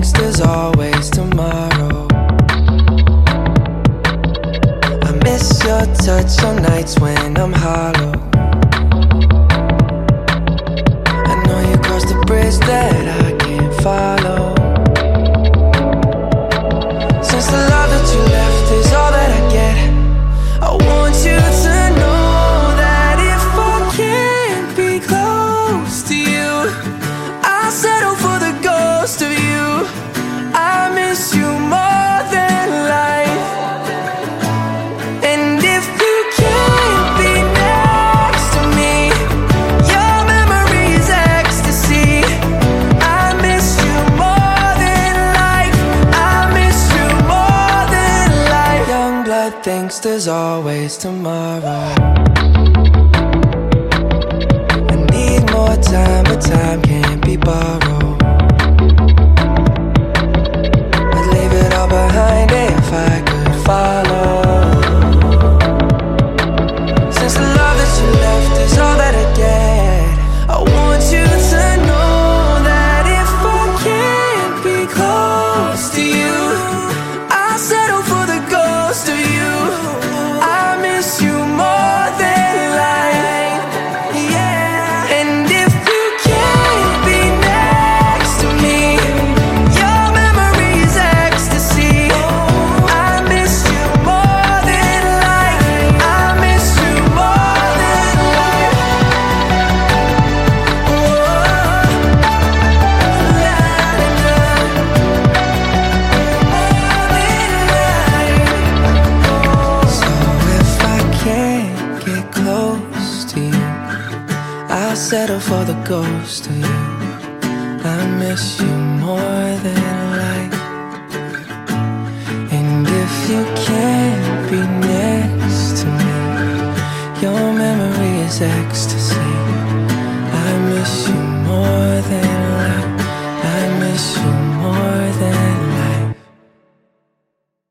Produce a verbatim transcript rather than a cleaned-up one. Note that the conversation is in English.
thinks there's always tomorrow. I miss your touch on nights when I'm hollow. I know you crossed the bridge that I can't follow. Since the love that you left is all that I get, I want you to know that if I can't be close to you, I'll settle for the ghost of you. I miss you more than life. And if you can't be next to me, your memory is ecstasy. I miss you more than life. I miss you more than life. Young blood thinks there's always tomorrow. I need more time, but time can't be borrowed. I'd leave it all behind if I could follow. Since the love that you left is all that I get, I want you to know that if I can't be close to you, I'll settle for the ghost of you. I miss you more than life, yeah. And if you can't be next to me, your memory is ecstasy. I miss you more than life. I miss you more than life. So if I can't get close to you, I'll settle for the ghost of you. I miss you more than life. And if you can't be next to me, your memory is ecstasy. I miss you more than